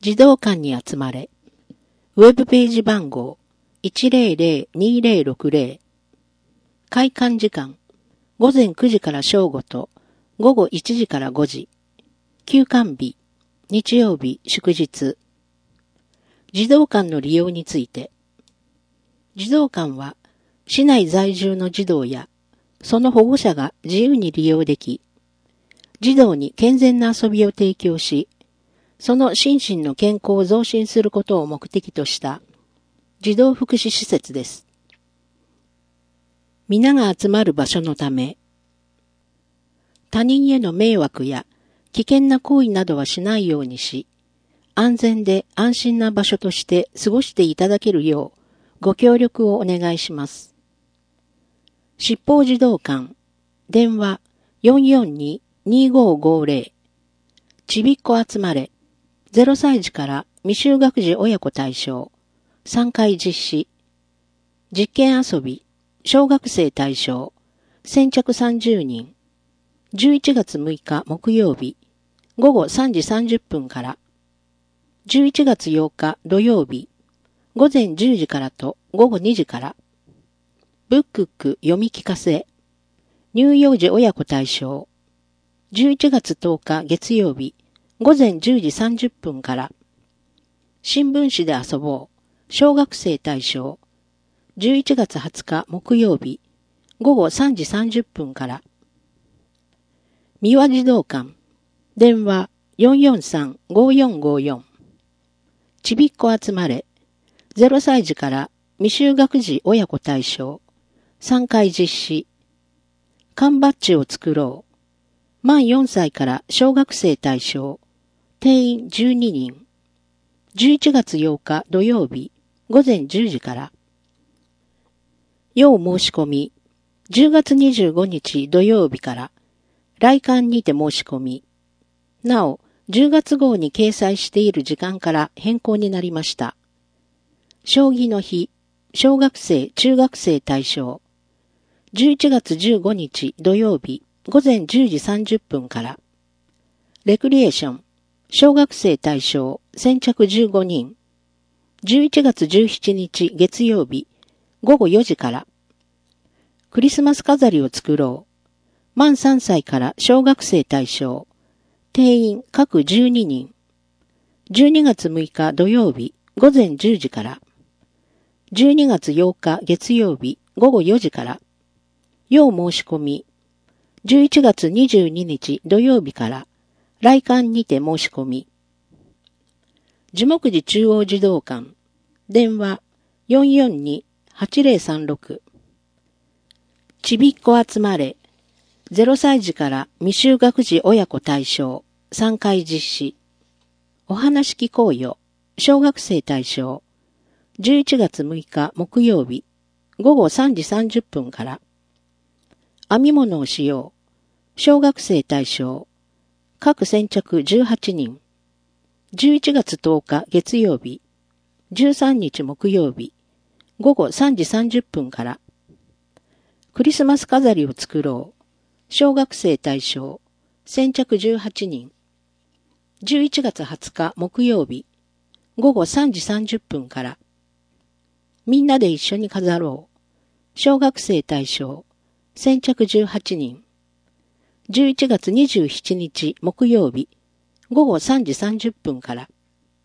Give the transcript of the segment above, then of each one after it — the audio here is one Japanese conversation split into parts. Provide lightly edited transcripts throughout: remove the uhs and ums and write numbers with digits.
児童館に集まれ。ウェブページ番号 100-2060。開館時間。午前9時から正午と午後1時から5時。休館日。日曜日、祝日。児童館の利用について。児童館は市内在住の児童やその保護者が自由に利用でき、児童に健全な遊びを提供し、その心身の健康を増進することを目的とした児童福祉施設です。皆が集まる場所のため、他人への迷惑や危険な行為などはしないようにし、安全で安心な場所として過ごしていただけるようご協力をお願いします。七宝児童館、電話442-2550、ちびっこ集まれ、0歳児から未就学児親子対象、3回実施、実験遊び、小学生対象、先着30人、11月6日木曜日、午後3時30分から、11月8日土曜日、午前10時からと午後2時から、ブックック読み聞かせ、乳幼児親子対象、11月10日月曜日、午前10時30分から、新聞紙で遊ぼう、小学生対象、11月20日木曜日、午後3時30分から、三輪児童館、電話443-5454、ちびっこ集まれ、0歳児から未就学児親子対象、3回実施、缶バッジを作ろう、満4歳から小学生対象、定員12人、11月8日土曜日、午前10時から、要申し込み、10月25日土曜日から、来館にて申し込み、なお、10月号に掲載している時間から変更になりました。将棋の日、小学生、中学生対象、11月15日土曜日、午前10時30分から、レクリエーション、小学生対象、先着15人、11月17日月曜日、午後4時から、クリスマス飾りを作ろう、満3歳から小学生対象、定員各12人、12月6日土曜日、午前10時から、12月8日月曜日、午後4時から、要申し込み、11月22日土曜日から、来館にて申し込み、樹木寺中央児童館、電話442-8036、ちびっこ集まれ、0歳児から未就学児親子対象、3回実施、お話聞こうよ、小学生対象、11月6日木曜日、午後3時30分から、編み物をしよう、小学生対象、各先着18人、11月10日月曜日、13日木曜日、午後3時30分から、クリスマス飾りを作ろう、小学生対象、先着18人、11月20日木曜日、午後3時30分から、みんなで一緒に飾ろう、小学生対象、先着18人、11月27日木曜日、午後3時30分から、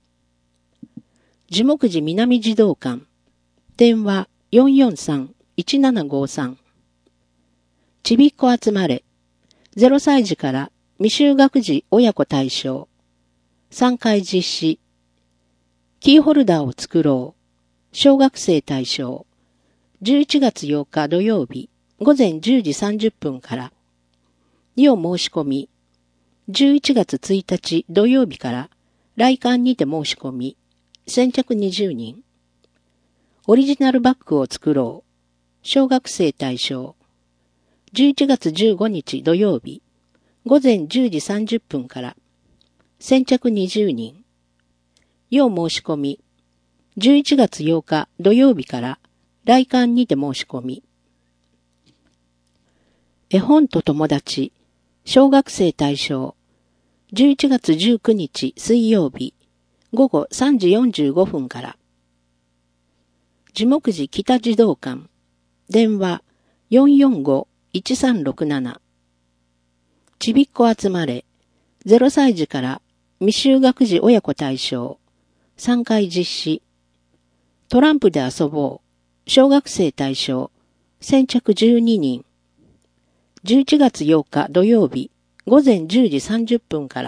樹木寺南児童館、電話443-1753、ちびっこ集まれ、0歳児から未就学児親子対象、3回実施、キーホルダーを作ろう、小学生対象、11月8日土曜日、午前10時30分から、要申し込み、11月1日土曜日から来館にて申し込み、先着20人、オリジナルバッグを作ろう、小学生対象、11月15日土曜日、午前10時30分から、先着20人、要申し込み、11月8日土曜日から来館にて申し込み、絵本と友達、小学生対象、11月19日水曜日、 午後3時45分から。樹木寺北児童館。電話445-1367。ちびっこ集まれ。0歳児から未就学児親子対象。3回実施。トランプで遊ぼう。小学生対象。先着12人。11月8日土曜日。午前10時30分から。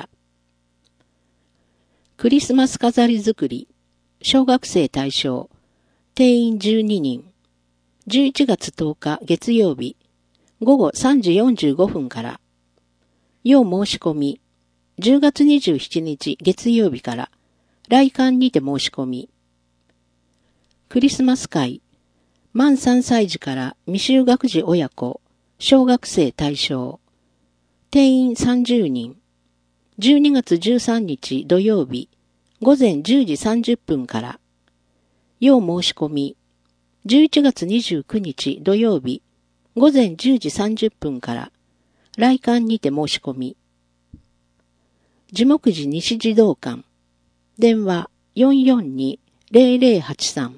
クリスマス飾り作り。小学生対象。定員12人。11月10日月曜日。午後3時45分から。要申し込み。10月27日月曜日から。来館にて申し込み。クリスマス会。満3歳児から未就学児親子。小学生対象。定員30人。12月13日土曜日。午前10時30分から。要申し込み。11月29日土曜日。午前10時30分から。来館にて申し込み。樹木寺西児童館。電話442-0083。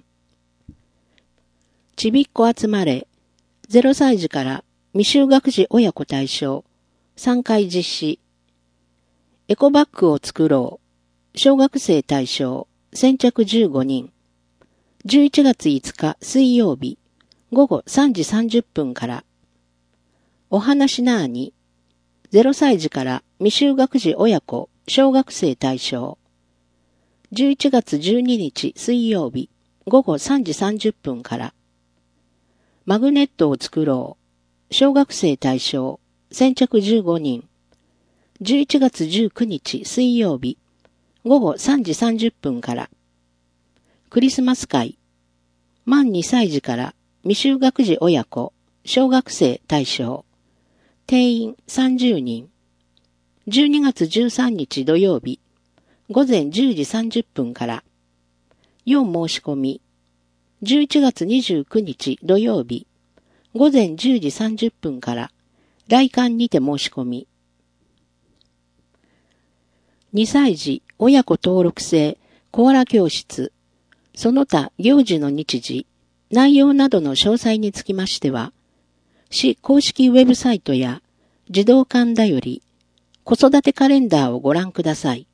ちびっこ集まれ。0歳児から未就学児親子対象。3回実施。エコバッグを作ろう。小学生対象。先着15人。11月5日水曜日。午後3時30分から。お話なーに。0歳児から未就学児親子。小学生対象。11月12日水曜日。午後3時30分から。マグネットを作ろう。小学生対象。先着15人。11月19日水曜日。午後3時30分から。クリスマス会。満2歳児から未就学児親子。小学生対象。定員30人。12月13日土曜日。午前10時30分から。要申し込み。11月29日土曜日。午前10時30分から。来館にて申し込み。2歳児親子登録制コアラ教室。その他行事の日時、内容などの詳細につきましては、市公式ウェブサイトや児童館だより子育てカレンダーをご覧ください。